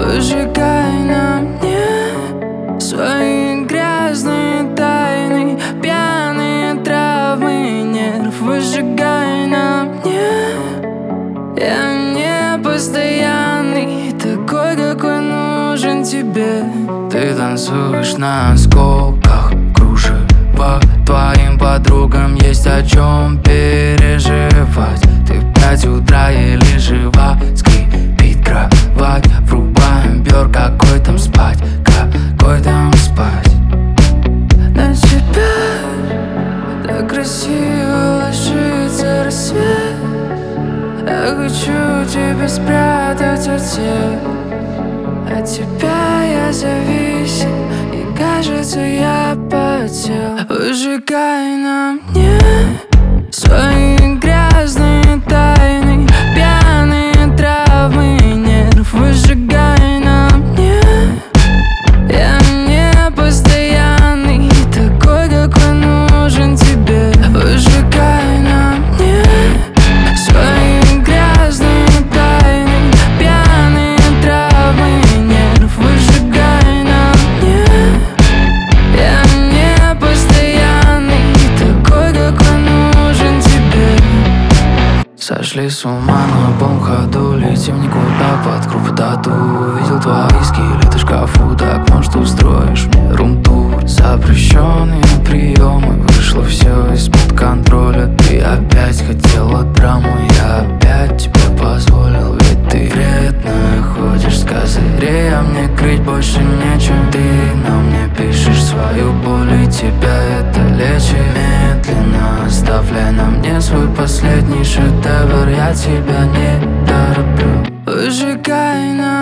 Выжигай на мне свои грязные тайны, пьяные травмы нерв. Выжигай на мне. Я не постоянный, такой, какой нужен тебе. Ты танцуешь на осколках кружева. Твоим подругам есть о чем переживать. Ты в 5 утра еле жива. Скрипит кровать, врубаем бёр. Какой там спать, какой там спать. На тебя так красиво ложится рассвет. Я хочу тебя спрятать от всех. От тебя я зависим, и кажется, я потел. Выжигай на мне свои грязные тайны, пьяные травмы нерв. Выжигай на мне. Я не постоянный, такой, какой нужен тебе. Выжигай на мне свои грязные тайны, пьяные травмы нерв. Выжигай на мне. Я не постоянный, такой, какой нужен тебе. Сошли с ума на полном ходу, летим никуда под крупоту. Увидел твои скелеты в шкафу, так может устроишь мне рум-тур. Запрещенные приемы, вышло все из-под контроля. Ты опять хотела драму, я опять тебе позволил. Ведь ты вредная, ходишь с козырей, а мне крыть больше нечем. Ты на мне пишешь свою боль, и тебя это лечит. Медленно оставляй на мне свой последний шедевр. Я тебя не тороплю. Выжигай на